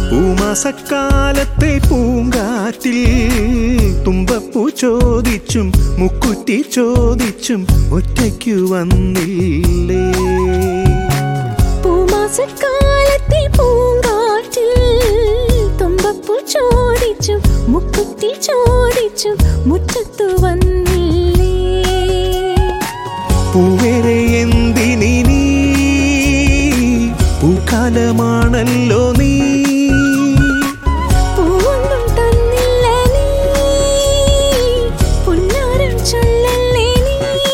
പൂമാസക്കാലത്തെ പൂങ്കാറ്റിൽ തുമ്പപ്പൂ ചോദിച്ചും മുക്കുറ്റി ചോദിച്ചും ഒറ്റയ്ക്കു വന്നില്ലേ. പൂമാസക്കാലത്തെ പൂങ്കാറ്റിൽ തുമ്പപ്പൂ ചോദിച്ചും മുക്കുറ്റി ചോദിച്ചും മുറ്റത്തു വന്നില്ലേ. പൂവേറെ എന്തിനി നീ, പൂക്കാലമാണല്ലോ നീ. പൂവൊന്നും തന്നില്ല നീ, പുന്നാരം ചൊല്ലല്ലേ നീ.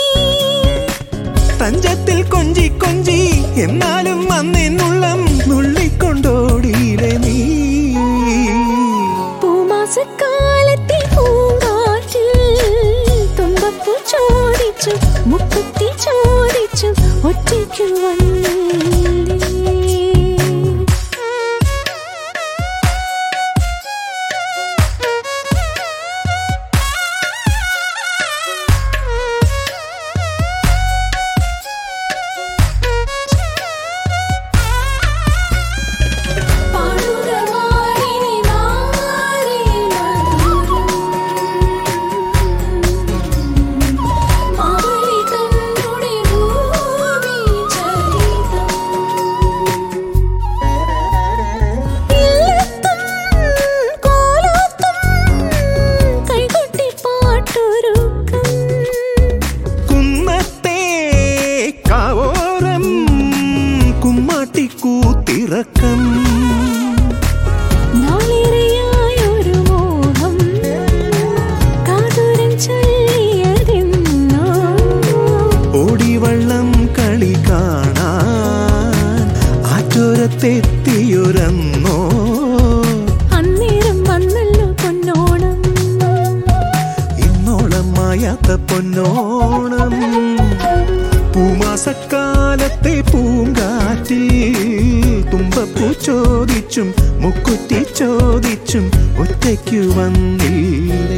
തഞ്ചത്തിൽ കൊഞ്ചി കൊഞ്ചി എന്നാലും അന്നെന്നുള്ളം നുള്ളിക്കൊണ്ടോടിയിലെ നീ. പൂമാസക്കാലത്തെ പൂങ്കാറ്റിൽ തുമ്പപ്പൂ ചോദിച്ചും മുക്കുത്തി ചോദിച്ചും ഒറ്റയ്ക്കു വന്നില്ലേ. കൂത്തിറക്കം നാളിരയായൊരു മോഹം കാതുരം ചൊല്ലിയതെന്നോ. ഓടിവള്ളം കളി കാണാൻ ആറ്റോരത്തെത്തിയൊരന്നോ. അന്നേരം വന്നല്ലോ പൊന്നോണം, ഇന്നോളം മായാത്ത പൊന്നോണം. പൂമാസക്കാലത്തെ പൂങ്കാറ്റിൽ തുമ്പപ്പൂ ചോദിച്ചും മുക്കുറ്റി ചോദിച്ചും ഒറ്റയ്ക്കു വന്നില്ലേ.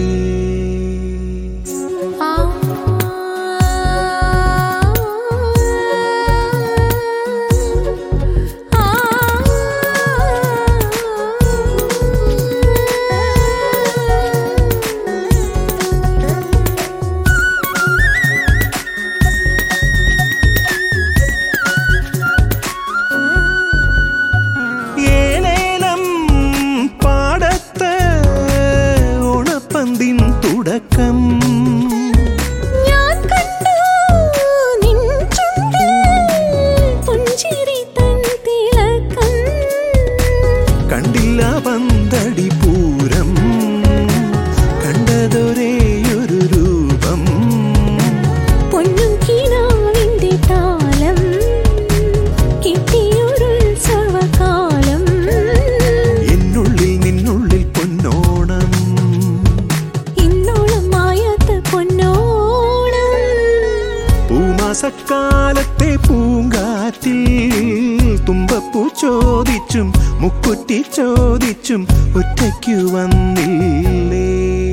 തുടക്കം ഞാൻ കണ്ടു നിൻ ചുണ്ടിൽ പുഞ്ചിരി തൻ തിളക്കം. കണ്ടില്ല പന്തടി പൂരം കണ്ടതൊരേയൊരു രൂപം. പൊന്നും കിനാവിന്റെ താളം കിട്ടിയൊരുത്സവകാലം. എന്നുള്ളിൽ നിന്നുള്ളിൽ പൊന്നോണം, പൂമാസക്കാലത്തെ പൂങ്കാറ്റിൽ തുമ്പപ്പൂ ചോദിച്ചും മുക്കുറ്റി ചോദിച്ചും ഒറ്റയ്ക്കു വന്നില്ലേ.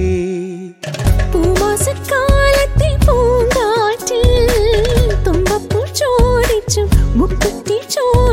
പൂമാസക്കാലത്തെ പൂങ്കാറ്റിൽ തുമ്പപ്പൂ ചോദിച്ചും മുക്കുറ്റി ചോദിച്ചും